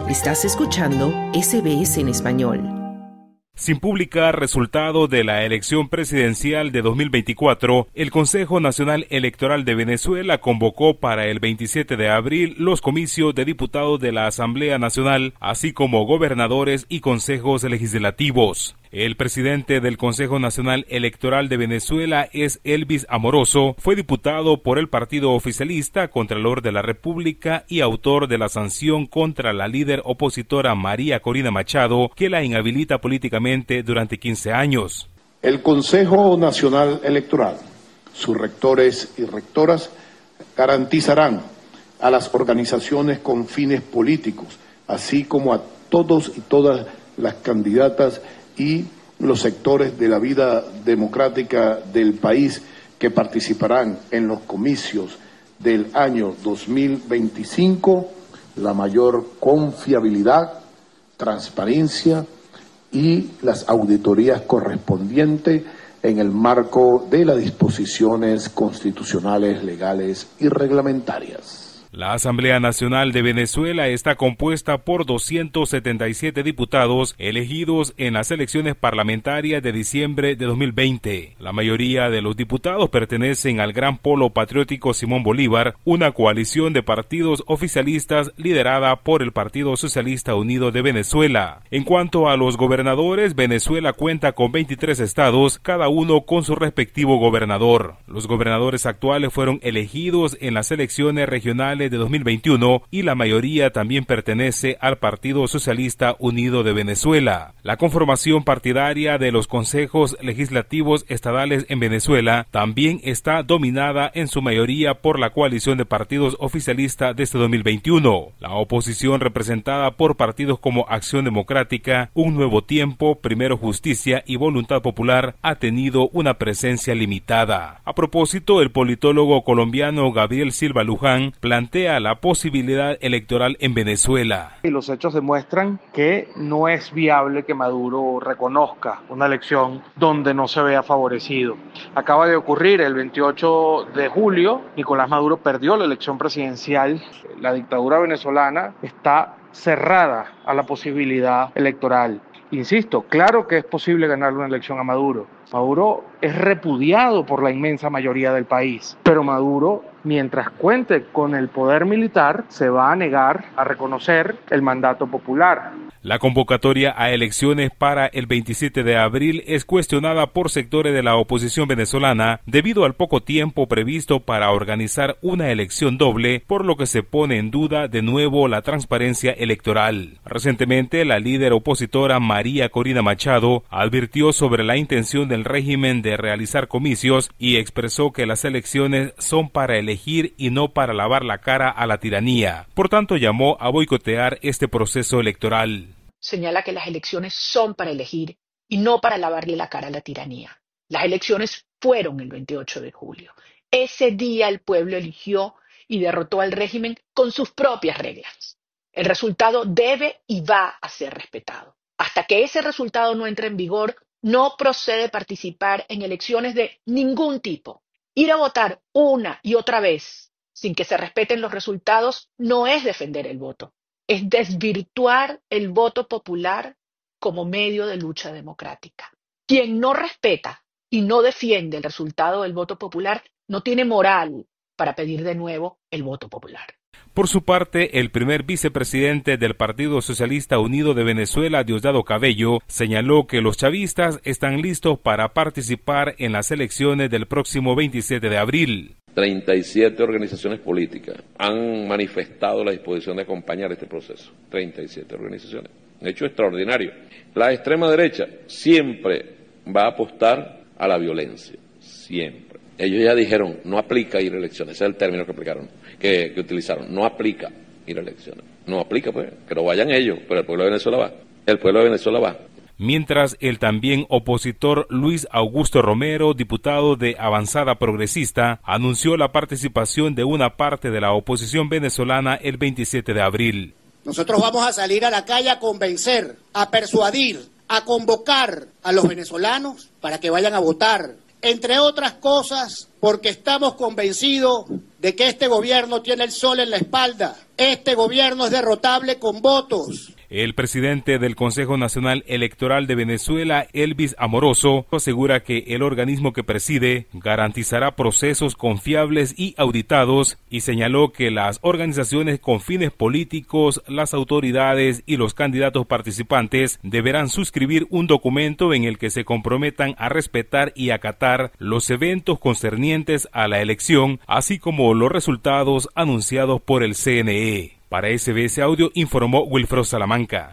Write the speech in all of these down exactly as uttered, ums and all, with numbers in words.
Estás escuchando S B S en español. Sin publicar resultado de la elección presidencial de dos mil veinticuatro, el Consejo Nacional Electoral de Venezuela convocó para el veintisiete de abril los comicios de diputados de la Asamblea Nacional, así como gobernadores y consejos legislativos. El presidente del Consejo Nacional Electoral de Venezuela es Elvis Amoroso, fue diputado por el partido oficialista, Contralor de la República y autor de la sanción contra la líder opositora María Corina Machado, que la inhabilita políticamente durante quince años. El Consejo Nacional Electoral, sus rectores y rectoras, garantizarán a las organizaciones con fines políticos, así como a todos y todas las candidatas y los sectores de la vida democrática del país que participarán en los comicios del año dos mil veinticinco, la mayor confiabilidad, transparencia y las auditorías correspondientes en el marco de las disposiciones constitucionales, legales y reglamentarias. La Asamblea Nacional de Venezuela está compuesta por doscientos setenta y siete diputados elegidos en las elecciones parlamentarias de diciembre de dos mil veinte. La mayoría de los diputados pertenecen al Gran Polo Patriótico Simón Bolívar, una coalición de partidos oficialistas liderada por el Partido Socialista Unido de Venezuela. En cuanto a los gobernadores, Venezuela cuenta con veintitrés estados, cada uno con su respectivo gobernador. Los gobernadores actuales fueron elegidos en las elecciones regionales de dos mil veintiuno y la mayoría también pertenece al Partido Socialista Unido de Venezuela. La conformación partidaria de los consejos legislativos estadales en Venezuela también está dominada en su mayoría por la coalición de partidos oficialistas desde dos mil veintiuno. La oposición, representada por partidos como Acción Democrática, Un Nuevo Tiempo, Primero Justicia y Voluntad Popular, ha tenido una presencia limitada. A propósito, el politólogo colombiano Gabriel Silva Luján plantea la posibilidad electoral en Venezuela. Y los hechos demuestran que no es viable que Maduro reconozca una elección donde no se vea favorecido. Acaba de ocurrir el veintiocho de julio, Nicolás Maduro perdió la elección presidencial. La dictadura venezolana está cerrada a la posibilidad electoral. Insisto, claro que es posible ganarle una elección a Maduro. Maduro es repudiado por la inmensa mayoría del país, pero Maduro, mientras cuente con el poder militar, se va a negar a reconocer el mandato popular. La convocatoria a elecciones para el veintisiete de abril es cuestionada por sectores de la oposición venezolana debido al poco tiempo previsto para organizar una elección doble, por lo que se pone en duda de nuevo la transparencia electoral. Recientemente, la líder opositora María Corina Machado advirtió sobre la intención del régimen de realizar comicios y expresó que las elecciones son para elegir y no para lavar la cara a la tiranía. Por tanto, llamó a boicotear este proceso electoral. Señala que las elecciones son para elegir y no para lavarle la cara a la tiranía. Las elecciones fueron el veintiocho de julio. Ese día el pueblo eligió y derrotó al régimen con sus propias reglas. El resultado debe y va a ser respetado. Hasta que ese resultado no entre en vigor, no procede participar en elecciones de ningún tipo. Ir a votar una y otra vez sin que se respeten los resultados no es defender el voto. Es desvirtuar el voto popular como medio de lucha democrática. Quien no respeta y no defiende el resultado del voto popular no tiene moral para pedir de nuevo el voto popular. Por su parte, el primer vicepresidente del Partido Socialista Unido de Venezuela, Diosdado Cabello, señaló que los chavistas están listos para participar en las elecciones del próximo veintisiete de abril. treinta y siete organizaciones políticas han manifestado la disposición de acompañar este proceso. treinta y siete organizaciones. Un hecho extraordinario. La extrema derecha siempre va a apostar a la violencia. Siempre. Ellos ya dijeron, no aplica ir a elecciones. Ese es el término que aplicaron, que, que utilizaron. No aplica ir a elecciones. No aplica, pues, que lo vayan ellos, pero el pueblo de Venezuela va. El pueblo de Venezuela va. Mientras el también opositor Luis Augusto Romero, diputado de Avanzada Progresista, anunció la participación de una parte de la oposición venezolana el veintisiete de abril. Nosotros vamos a salir a la calle a convencer, a persuadir, a convocar a los venezolanos para que vayan a votar entre otras cosas, porque estamos convencidos de que este gobierno tiene el sol en la espalda. Este gobierno es derrotable con votos. El presidente del Consejo Nacional Electoral de Venezuela, Elvis Amoroso, asegura que el organismo que preside garantizará procesos confiables y auditados y señaló que las organizaciones con fines políticos, las autoridades y los candidatos participantes deberán suscribir un documento en el que se comprometan a respetar y acatar los eventos concernientes a la elección, así como los resultados anunciados por el C N E. Para S B S Audio informó Wilfredo Salamanca.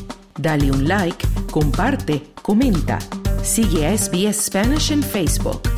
Dale un like, comparte, comenta. Sigue a S B S Spanish en Facebook.